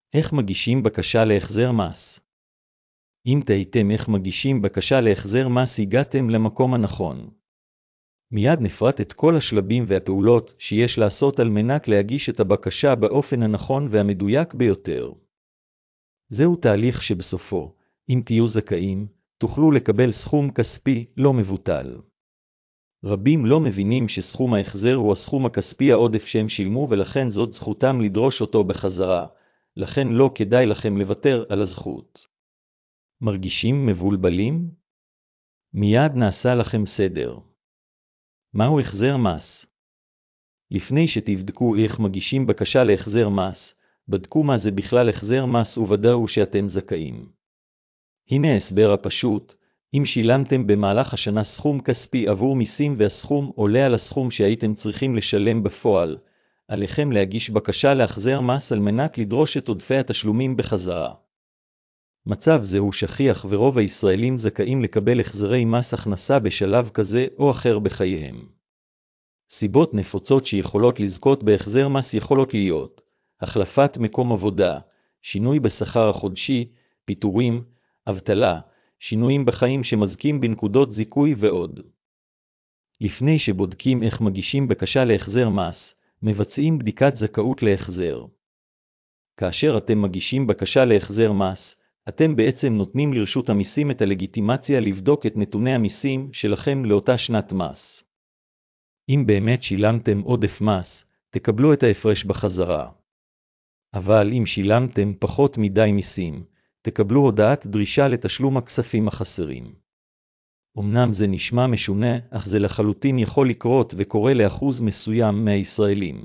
איך מגישים בקשה להחזר מס? אם תהיתם איך מגישים בקשה להחזר מס, הגעתם למקום הנכון. מיד נפרט את כל השלבים והפעולות שיש לעשות על מנת להגיש את הבקשה באופן הנכון והמדויק ביותר. זהו תהליך שבסופו, אם תהיו זכאים, תוכלו לקבל סכום כספי לא מבוטל. רבים לא מבינים שסכום ההחזר הוא הסכום הכספי העודף שהם שילמו, ולכן זאת זכותם לדרוש אותו בחזרה, לכן לא כדאי לכם לוותר על הזכות. מרגישים מבולבלים? מיד נעשה לכם סדר. מהו החזר מס? לפני שתבדקו איך מגישים בקשה להחזר מס, בדקו מה זה בכלל החזר מס וודאו שאתם זכאים. הנה ההסבר הפשוט: אם שילמתם במהלך השנה סכום כספי עבור מיסים והסכום עולה על הסכום שהייתם צריכים לשלם בפועל, עליכם להגיש בקשה להחזר מס על מנת לדרוש את עודפי התשלומים בחזרה. מצב זה הוא שכיח ורוב הישראלים זכאים לקבל החזרי מס הכנסה בשלב כזה או אחר בחייהם. סיבות נפוצות שיכולות לזכות בהחזר מס יכולות להיות: החלפת מקום עבודה, שינוי בשכר החודשי, פיטורים, אבטלה, שינויים בחיים שמזכים בנקודות זיכוי ועוד. לפני שבודקים איך מגישים בקשה להחזר מס, מבצעים בדיקת זכאות להחזר. כאשר אתם מגישים בקשה להחזר מס, אתם בעצם נותנים לרשות המיסים את הלגיטימציה לבדוק את נתוני המיסים שלכם לאותה שנת מס. אם באמת שילמתם עודף מס, תקבלו את ההפרש בחזרה. אבל אם שילמתם פחות מדי מיסים, תקבלו הודעת דרישה לתשלום הכספים החסרים. אמנם זה נשמע משונה, אך זה לחלוטין יכול לקרות וקורה לאחוז מסוים מהישראלים.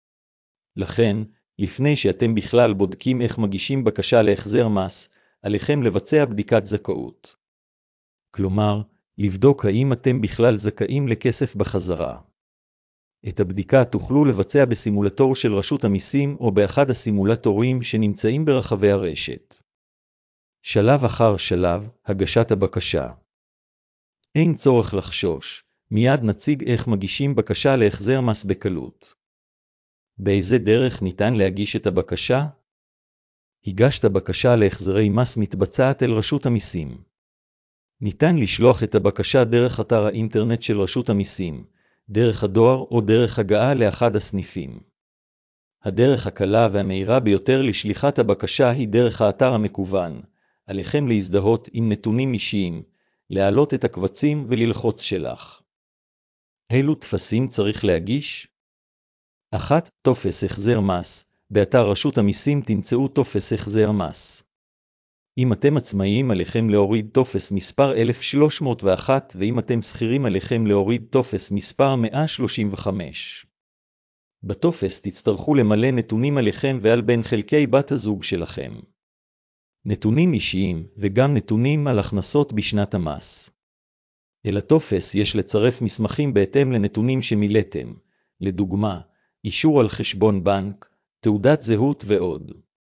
לכן, לפני שאתם בכלל בודקים איך מגישים בקשה להחזר מס, עליכם לבצע בדיקת זכאות. כלומר, לבדוק האם אתם בכלל זכאים לכסף בחזרה. את הבדיקה תוכלו לבצע בסימולטור של רשות המיסים או באחד הסימולטורים שנמצאים ברחבי הרשת. שלב אחר שלב, הגשת הבקשה. אין צורך לחשוש, מיד נציג איך מגישים בקשה להחזר מס בקלות. באיזה דרך ניתן להגיש את הבקשה? הגשת בקשה להחזרי מס מתבצעת אל רשות המיסים. ניתן לשלוח את הבקשה דרך אתר האינטרנט של רשות המיסים, דרך הדואר או דרך הגעה לאחד הסניפים. הדרך הקלה והמהירה ביותר לשליחת הבקשה היא דרך האתר המקוון. עליכם להזדהות עם נתונים אישיים, להעלות את הקבצים וללחוץ שלח. אילו טפסים צריך להגיש? 1. טופס החזר מס. באתר רשות המיסים תמצאו טופס החזר מס. אם אתם עצמאיים עליכם להוריד טופס מספר 1301, ואם אתם שכירים עליכם להוריד טופס מספר 135. בטופס תצטרכו למלא נתונים עליכם ועל בן חלקי בת הזוג שלכם. נתונים אישיים וגם נתונים על הכנסות בשנת המס. אל הטופס יש לצרף מסמכים בהתאם לנתונים שמילאתם, לדוגמה, אישור על חשבון בנק, תעודת זהות ועוד.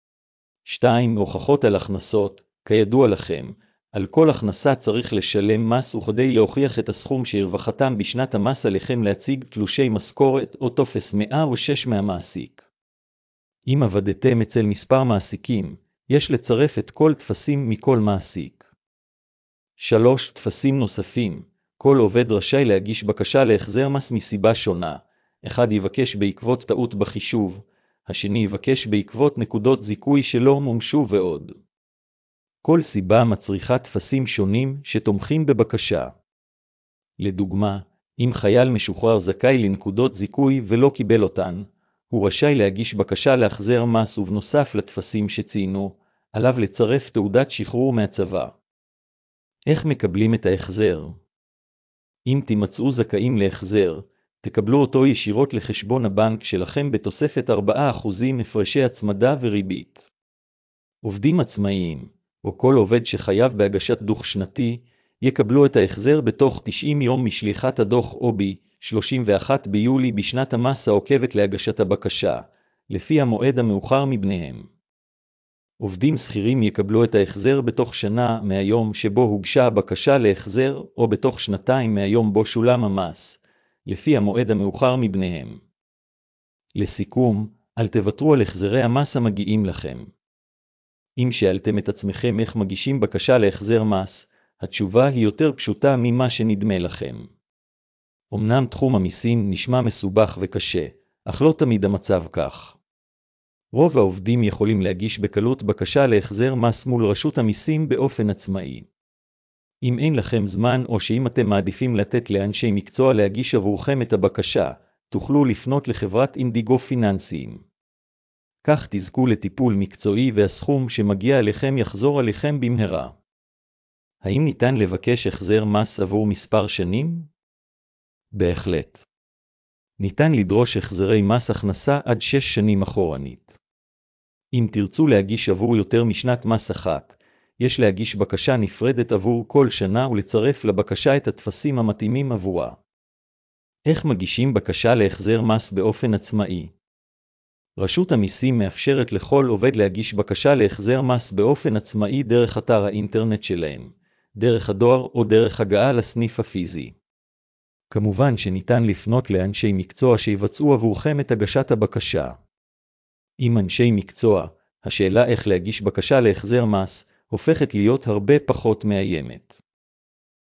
2. הוכחות על הכנסות. כידוע לכם, על כל הכנסה צריך לשלם מס, וכדי להוכיח את הסכום שהרווחתם בשנת המס עליכם להציג תלושי משכורת או טופס 106 מהמעסיק. אם עבדתם אצל מספר מעסיקים, יש לצרף את כל טפסים מכל מעסיק. 3. טפסים נוספים. כל עובד רשאי להגיש בקשה להחזר מס מסיבה שונה. אחד יבקש בעקבות טעות בחישוב, השני יבקש בעקבות נקודות זיכוי שלא מומשו ועוד. כל סיבה מצריכה טפסים שונים שתומכים בבקשה. לדוגמה, אם חייל משוחרר זכאי לנקודות זיכוי ולא קיבל אותן, הוא רשאי להגיש בקשה להחזר מס, ובנוסף לטפסים שציינו, עליו לצרף תעודת שחרור מהצבא. איך מקבלים את ההחזר? אם תימצאו זכאים להחזר, תקבלו אותו ישירות לחשבון הבנק שלכם בתוספת 4% הפרשי הצמדה וריבית. עובדים עצמאיים, או כל עובד שחייב בהגשת דוח שנתי, יקבלו את ההחזר בתוך 90 יום משליחת הדוח או ב-31 ביולי בשנת המס העוקבת להגשת הבקשה, לפי המועד המאוחר מבניהם. עובדים שכירים יקבלו את ההחזר בתוך שנה מהיום שבו הוגשה הבקשה להחזר, או בתוך שנתיים מהיום בו שולם המס, לפי המועד המאוחר מבניהם. לסיכום, אל תוותרו על החזרי המס המגיעים לכם. אם שאלתם את עצמכם איך מגישים בקשה להחזר מס, התשובה היא יותר פשוטה ממה שנדמה לכם. אמנם תחום המיסים נשמע מסובך וקשה, אך לא תמיד המצב כך. רוב העובדים יכולים להגיש בקלות בקשה להחזר מס מול רשות המיסים באופן עצמאי. אם אין לכם זמן או שאם אתם מעדיפים לתת לאנשי מקצוע להגיש עבורכם את הבקשה, תוכלו לפנות לחברת אינדיגו פיננסיים. כך תזכו לטיפול מקצועי והסכום שמגיע אליכם יחזור עליכם במהרה. האם ניתן לבקש החזר מס עבור מספר שנים? בהחלט. ניתן לדרוש החזרי מס הכנסה עד 6 שנים אחורנית. אם תרצו להגיש עבור יותר משנת מס אחת, יש להגיש בקשה נפרדת עבור כל שנה ולצרף לבקשה את הטפסים המתאימים עבורה. איך מגישים בקשה להחזר מס באופן עצמאי? רשות המיסים מאפשרת לכל עובד להגיש בקשה להחזר מס באופן עצמאי דרך אתר האינטרנט שלהם, דרך הדואר או דרך הגעה לסניף הפיזי. כמובן שניתן לפנות לאנשי מקצוע שיבצעו עבורכם את הגשת הבקשה. עם אנשי מקצוע, השאלה איך להגיש בקשה להחזר מס הופכת להיות הרבה פחות מאיימת.